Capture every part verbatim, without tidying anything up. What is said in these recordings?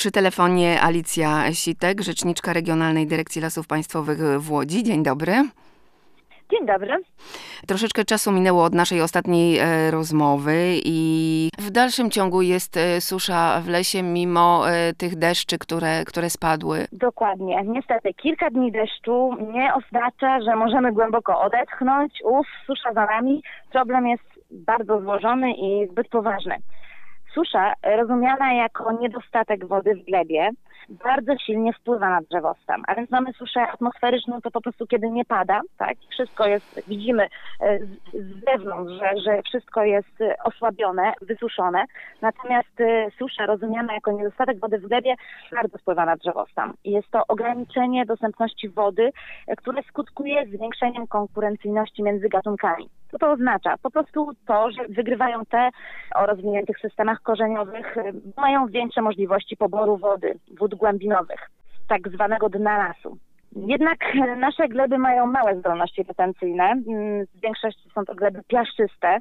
Przy telefonie Alicja Sitek, rzeczniczka Regionalnej Dyrekcji Lasów Państwowych w Łodzi. Dzień dobry. Dzień dobry. Troszeczkę czasu minęło od naszej ostatniej e, rozmowy i w dalszym ciągu jest e, susza w lesie mimo e, tych deszczy, które, które spadły. Dokładnie. Niestety kilka dni deszczu nie oznacza, że możemy głęboko odetchnąć. Uf, susza za nami. Problem jest bardzo złożony i zbyt poważny. Susza, rozumiana jako niedostatek wody w glebie, bardzo silnie wpływa na drzewostan. A więc mamy suszę atmosferyczną, to po prostu kiedy nie pada, tak, wszystko jest, widzimy z, z zewnątrz, że, że wszystko jest osłabione, wysuszone. Natomiast susza, rozumiana jako niedostatek wody w glebie, bardzo wpływa na drzewostan. I jest to ograniczenie dostępności wody, które skutkuje zwiększeniem konkurencyjności między gatunkami. Co to oznacza? Po prostu to, że wygrywają te o rozwiniętych systemach korzeniowych, mają większe możliwości poboru wody, wód głębinowych, tak zwanego dna lasu. Jednak nasze gleby mają małe zdolności retencyjne. W większości są to gleby piaszczyste.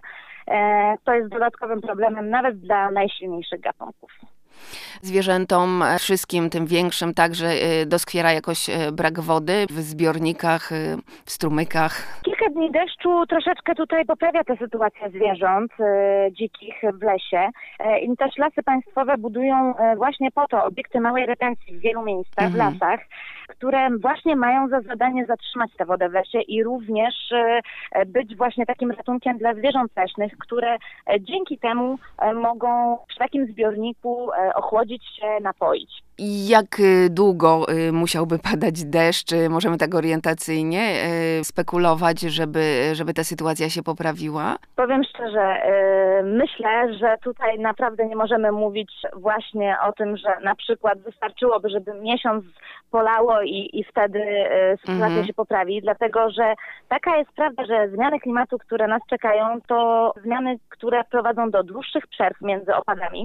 To jest dodatkowym problemem nawet dla najsilniejszych gatunków. Zwierzętom, wszystkim tym większym także doskwiera jakoś brak wody w zbiornikach, w strumykach. Kilka dni deszczu troszeczkę tutaj poprawia tę sytuację zwierząt e, dzikich w lesie. E, I też Lasy Państwowe budują e, właśnie po to obiekty małej retencji w wielu miejscach, mhm. w lasach, które właśnie mają za zadanie zatrzymać tę wodę w lesie i również e, być właśnie takim ratunkiem dla zwierząt leśnych, które e, dzięki temu e, mogą przy takim zbiorniku e, ochłodzić się, napoić. Jak długo musiałby padać deszcz? Możemy tak orientacyjnie spekulować, żeby, żeby ta sytuacja się poprawiła? Powiem szczerze, myślę, że tutaj naprawdę nie możemy mówić właśnie o tym, że na przykład wystarczyłoby, żeby miesiąc polało i, i wtedy sytuacja mhm. się poprawi, dlatego że taka jest prawda, że zmiany klimatu, które nas czekają, to zmiany, które prowadzą do dłuższych przerw między opadami,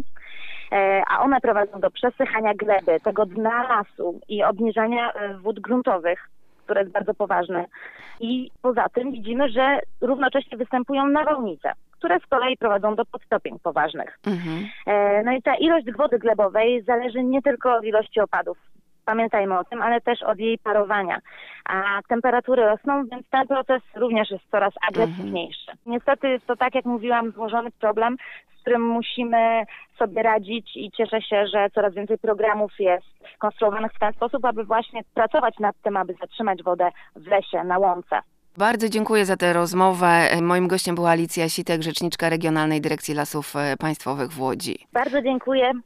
a one prowadzą do przesychania gleby, tego dna lasu i obniżania wód gruntowych, które jest bardzo poważne. I poza tym widzimy, że równocześnie występują nawałnice, które z kolei prowadzą do podtopień poważnych. Mhm. No i ta ilość wody glebowej zależy nie tylko od ilości opadów. Pamiętajmy o tym, ale też od jej parowania. A temperatury rosną, więc ten proces również jest coraz agresywniejszy. Mhm. Niestety jest to, tak jak mówiłam, złożony problem, z którym musimy sobie radzić i cieszę się, że coraz więcej programów jest konstruowanych w ten sposób, aby właśnie pracować nad tym, aby zatrzymać wodę w lesie, na łące. Bardzo dziękuję za tę rozmowę. Moim gościem była Alicja Sitek, rzeczniczka Regionalnej Dyrekcji Lasów Państwowych w Łodzi. Bardzo dziękuję.